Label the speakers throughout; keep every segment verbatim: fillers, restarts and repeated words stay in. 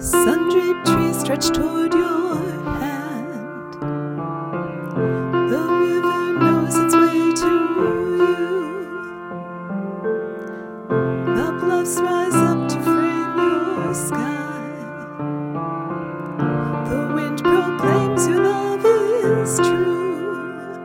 Speaker 1: Sun-draped trees stretch toward your hand. The river knows its way to you. The bluffs rise up to frame your sky. The wind proclaims your love is true.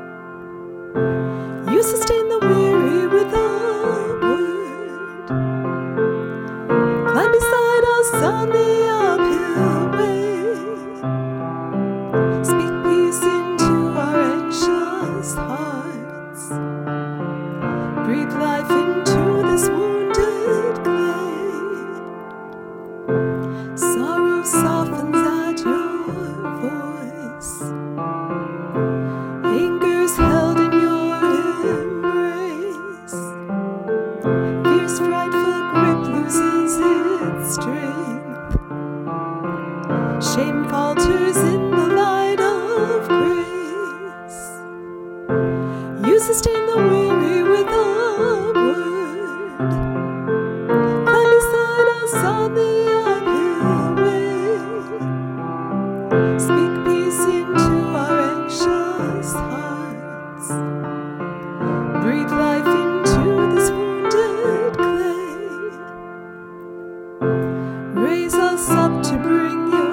Speaker 1: You sustain the weary with a word. Climb beside us on the uphill way. Speak peace into our anxious hearts. Breathe life into this wounded clay. Sorrow softens at your voice. Anger's held in your embrace. Fierce, frightful grip loses its strength. Shame falters in the light of grace. You sustain the weary with a word. Climb beside us on the uphill way. Speak peace into our anxious hearts. Breathe life into this wounded clay. Raise us up to bring your